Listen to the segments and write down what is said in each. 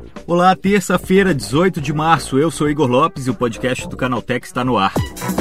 Olá, terça-feira, 18 de março. Eu sou Igor Lopes e o podcast do Canaltech está no ar.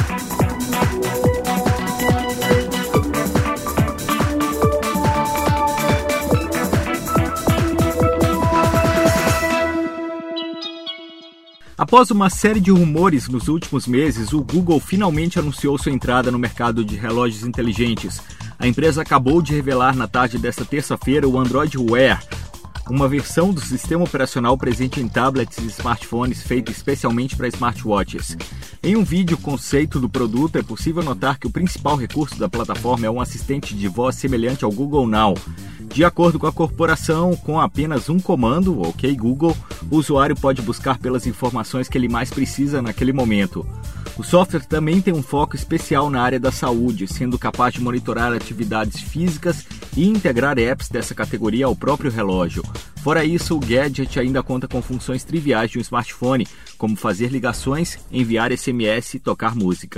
Após uma série de rumores nos últimos meses, o Google finalmente anunciou sua entrada no mercado de relógios inteligentes. A empresa acabou de revelar na tarde desta terça-feira o Android Wear, uma versão do sistema operacional presente em tablets e smartphones feita especialmente para smartwatches. Em um vídeo conceito do produto, é possível notar que o principal recurso da plataforma é um assistente de voz semelhante ao Google Now. De acordo com a corporação, com apenas um comando, OK Google, o usuário pode buscar pelas informações que ele mais precisa naquele momento. O software também tem um foco especial na área da saúde, sendo capaz de monitorar atividades físicas e integrar apps dessa categoria ao próprio relógio. Fora isso, o gadget ainda conta com funções triviais de um smartphone, como fazer ligações, enviar SMS e tocar música.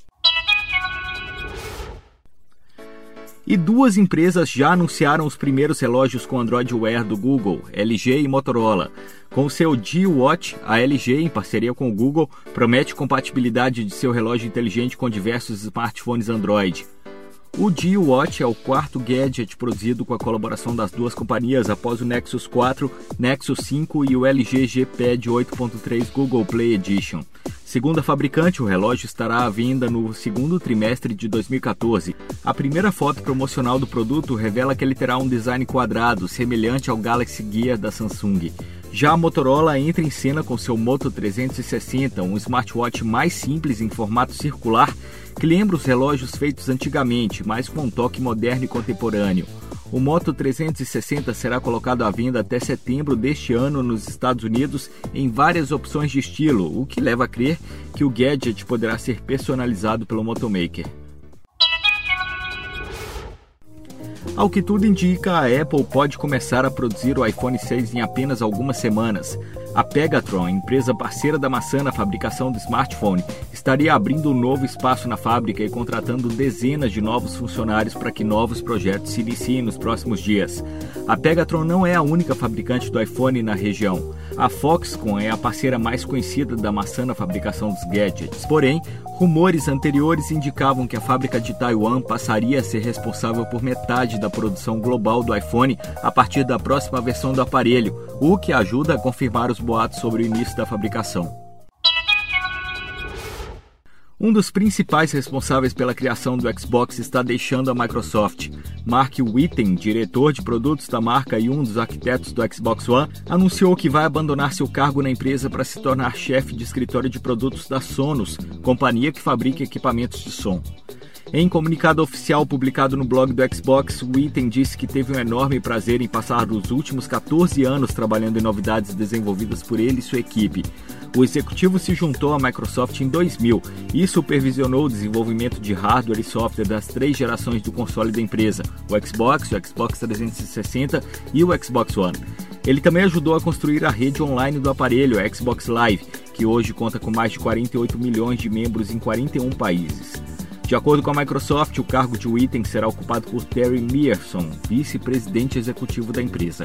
E duas empresas já anunciaram os primeiros relógios com Android Wear do Google, LG e Motorola. Com o seu G-Watch, a LG, em parceria com o Google, promete compatibilidade de seu relógio inteligente com diversos smartphones Android. O G-Watch é o quarto gadget produzido com a colaboração das duas companhias após o Nexus 4, Nexus 5 e o LG G Pad 8.3 Google Play Edition. Segundo a fabricante, o relógio estará à venda no segundo trimestre de 2014. A primeira foto promocional do produto revela que ele terá um design quadrado, semelhante ao Galaxy Gear da Samsung. Já a Motorola entra em cena com seu Moto 360, um smartwatch mais simples em formato circular, que lembra os relógios feitos antigamente, mas com um toque moderno e contemporâneo. O Moto 360 será colocado à venda até setembro deste ano nos Estados Unidos em várias opções de estilo, o que leva a crer que o gadget poderá ser personalizado pelo motomaker. Ao que tudo indica, a Apple pode começar a produzir o iPhone 6 em apenas algumas semanas. A Pegatron, empresa parceira da maçã na fabricação do smartphone, estaria abrindo um novo espaço na fábrica e contratando dezenas de novos funcionários para que novos projetos se iniciem nos próximos dias. A Pegatron não é a única fabricante do iPhone na região. A Foxconn é a parceira mais conhecida da maçã na fabricação dos gadgets. Porém, rumores anteriores indicavam que a fábrica de Taiwan passaria a ser responsável por metade da produção global do iPhone a partir da próxima versão do aparelho, o que ajuda a confirmar os boatos sobre o início da fabricação. Um dos principais responsáveis pela criação do Xbox está deixando a Microsoft. Mark Whitten, diretor de produtos da marca e um dos arquitetos do Xbox One, anunciou que vai abandonar seu cargo na empresa para se tornar chefe de escritório de produtos da Sonos, companhia que fabrica equipamentos de som. Em comunicado oficial publicado no blog do Xbox, Whitten disse que teve um enorme prazer em passar os últimos 14 anos trabalhando em novidades desenvolvidas por ele e sua equipe. O executivo se juntou à Microsoft em 2000 e supervisionou o desenvolvimento de hardware e software das 3 gerações do console da empresa, o Xbox 360 e o Xbox One. Ele também ajudou a construir a rede online do aparelho, a Xbox Live, que hoje conta com mais de 48 milhões de membros em 41 países. De acordo com a Microsoft, o cargo de Whitten será ocupado por Terry Myerson, vice-presidente executivo da empresa.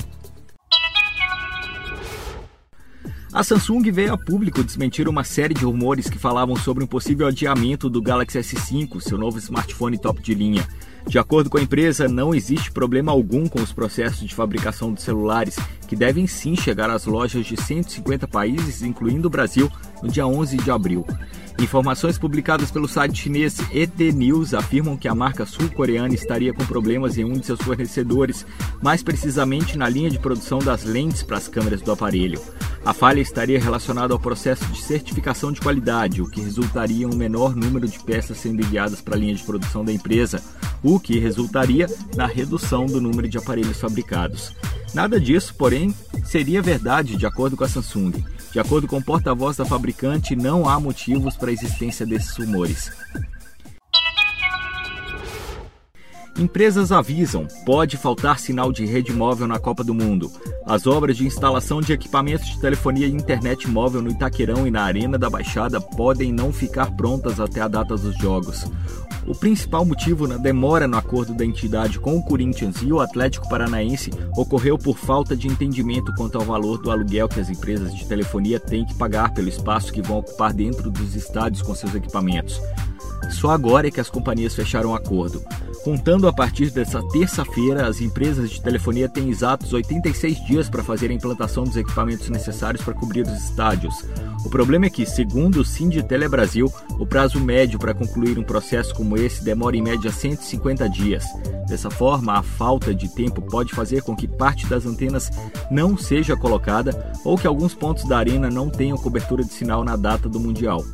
A Samsung veio a público desmentir uma série de rumores que falavam sobre um possível adiamento do Galaxy S5, seu novo smartphone top de linha. De acordo com a empresa, não existe problema algum com os processos de fabricação dos celulares, que devem sim chegar às lojas de 150 países, incluindo o Brasil, no dia 11 de abril. Informações publicadas pelo site chinês ET News afirmam que a marca sul-coreana estaria com problemas em um de seus fornecedores, mais precisamente na linha de produção das lentes para as câmeras do aparelho. A falha estaria relacionada ao processo de certificação de qualidade, o que resultaria em um menor número de peças sendo enviadas para a linha de produção da empresa, o que resultaria na redução do número de aparelhos fabricados. Nada disso, porém, seria verdade de acordo com a Samsung. De acordo com o porta-voz da fabricante, não há motivos para a existência desses rumores. Empresas avisam, pode faltar sinal de rede móvel na Copa do Mundo. As obras de instalação de equipamentos de telefonia e internet móvel no Itaquerão e na Arena da Baixada podem não ficar prontas até a data dos jogos. O principal motivo na demora no acordo da entidade com o Corinthians e o Atlético Paranaense ocorreu por falta de entendimento quanto ao valor do aluguel que as empresas de telefonia têm que pagar pelo espaço que vão ocupar dentro dos estádios com seus equipamentos. Só agora é que as companhias fecharam o acordo. Contando a partir dessa terça-feira, as empresas de telefonia têm exatos 86 dias para fazer a implantação dos equipamentos necessários para cobrir os estádios. O problema é que, segundo o Sinditele Brasil, o prazo médio para concluir um processo como esse demora em média 150 dias. Dessa forma, a falta de tempo pode fazer com que parte das antenas não seja colocada ou que alguns pontos da arena não tenham cobertura de sinal na data do Mundial.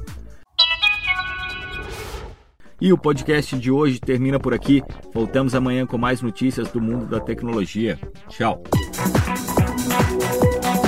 E o podcast de hoje termina por aqui. Voltamos amanhã com mais notícias do mundo da tecnologia. Tchau!